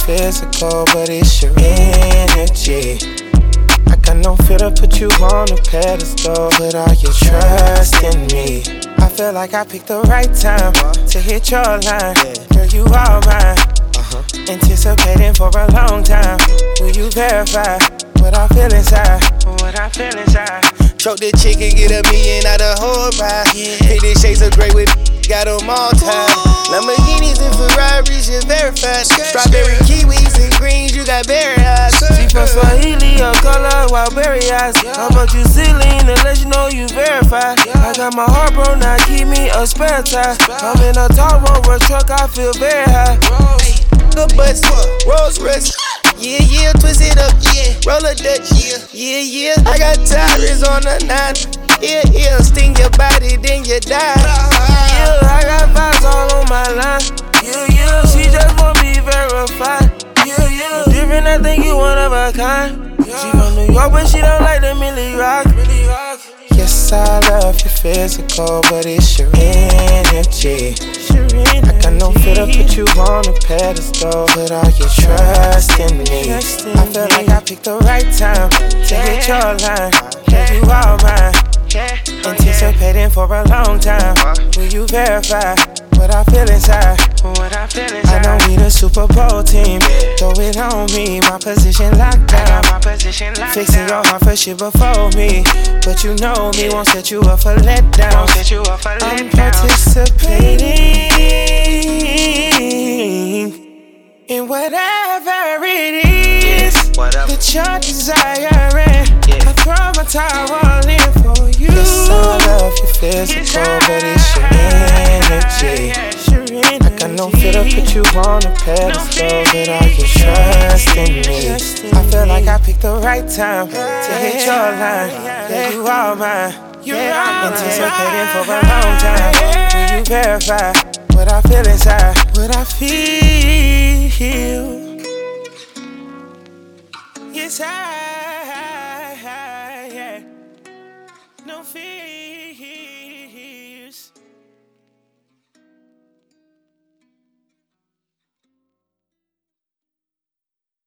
physical, but it's your energy. I got no fear to put you on a pedestal. Put all your trust in me. I feel like I picked the right time to hit your line. Girl, you are mine. Anticipating for a long time. Will you verify what I feel inside? What I feel inside. Choke the chicken, get $1 million out of whole ride. Fitted shades of gray with got them all tied. Lamborghinis and Ferraris, you verified. Strawberry kiwis and greens, you got berry eyes. She from Swahili, her color, wild berry eyes. How about you ceiling to let you know you verified? I got my heart broke, now keep me a spare tire. I'm in a tall Rover truck, I feel very high. The butts, Rolls Royce. Yeah, yeah, twist it up, yeah. Roll a Dutch, yeah, yeah, yeah. I got tires on the 9. Yeah, yeah, sting your body, then you die. Yeah, I got vibes all on my line. Yeah, yeah, she just want me verified. Yeah, yeah, different, I think you one of a kind. She from New York, but she don't like the Millie Rock. Yes, I love your physical, but it's your energy. I got no fear to put you on a pedestal. Put all your trust in me. I feel like I picked the right time to hit your line. Girl, you are mine. Anticipating for a long time. Will you verify what I feel inside? What I feel inside. I know we the Super Bowl team. Throw it on me, my position locked down. Fixing your heart for shit before me. But you know me, won't set you up for letdowns. I'm participating in whatever it is that you're desiring. I throw my time all in for you. Yes, I love your physical, but it's your energy. I got no fear to put you on a pedestal. Put all your trust in me. I feel like I picked the right time to hit your line. Yeah, you are mine. Anticipating for a long time. Will you verify what I feel inside? What I feel. Yes, I no fear.